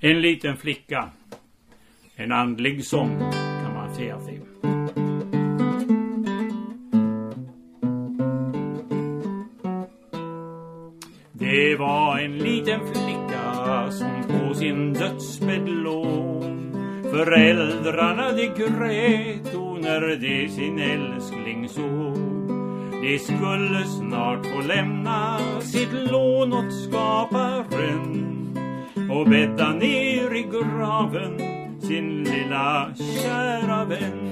En liten flicka. En andlig sång kan man säga sig. Det var en liten flicka som på sin dödsbädd låg. Föräldrarna de grät och när de sin älskling såg. De skulle snart få lämna sitt lån åt skaparen och bädda ner i graven sin lilla kära vän.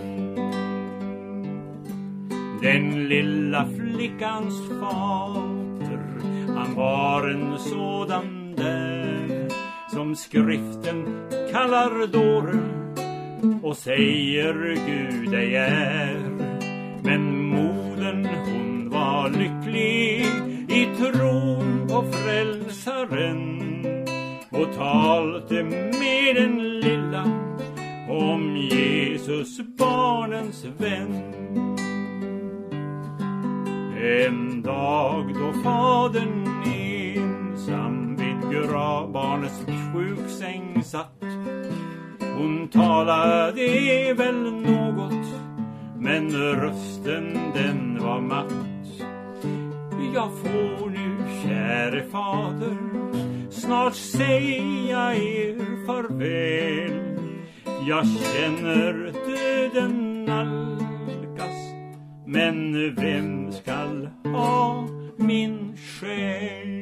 Den lilla flickans fader, han var en sådan där som skriften kallar dåre och säger Gud ej är. Men modern hon var lycklig i tron på frälsaren och talte med den lilla om Jesus barnens vän. En dag då fadern ensam vid barnets sjuksäng satt. Hon talade väl något, men rösten den var matt. Jag får nu, käre fader, snart säga er farväl. Jag känner döden nalkas, men vem skall ha min själ?